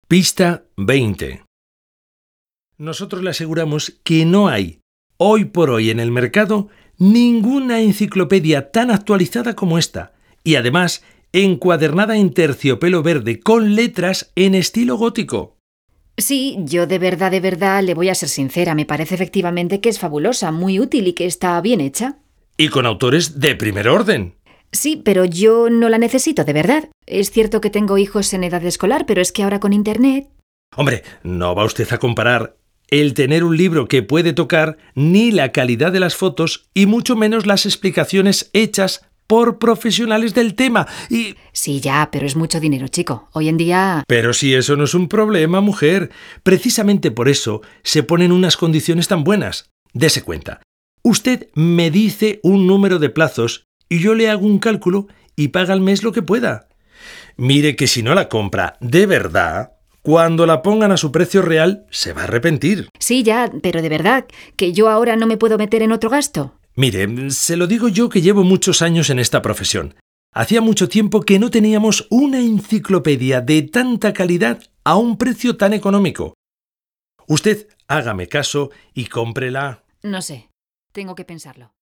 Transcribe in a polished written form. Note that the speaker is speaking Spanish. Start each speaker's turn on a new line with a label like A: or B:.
A: Pista 20. Nosotros le aseguramos que no hay, hoy por hoy en el mercado, ninguna enciclopedia tan actualizada como esta, y además encuadernada en terciopelo verde con letras en estilo gótico.
B: Sí, yo de verdad, le voy a ser sincera, me parece efectivamente que es fabulosa, muy útil y que está bien hecha.
A: Y con autores de primer orden.
B: Sí, pero yo no la necesito, de verdad. Es cierto que tengo hijos en edad escolar, pero es que ahora con Internet...
A: Hombre, no va usted a comparar el tener un libro que puede tocar ni la calidad de las fotos y mucho menos las explicaciones hechas por profesionales del tema. Y...
B: Sí, ya, pero es mucho dinero, chico. Hoy en día...
A: Pero si eso no es un problema, mujer. Precisamente por eso se ponen unas condiciones tan buenas. Dese cuenta. Usted me dice un número de plazos y yo le hago un cálculo y paga al mes lo que pueda. Mire que si no la compra de verdad, cuando la pongan a su precio real, se va a arrepentir.
B: Sí, ya, pero de verdad, que yo ahora no me puedo meter en otro gasto.
A: Mire, se lo digo yo que llevo muchos años en esta profesión. Hacía mucho tiempo que no teníamos una enciclopedia de tanta calidad a un precio tan económico. Usted hágame caso y cómprela.
B: No sé, tengo que pensarlo.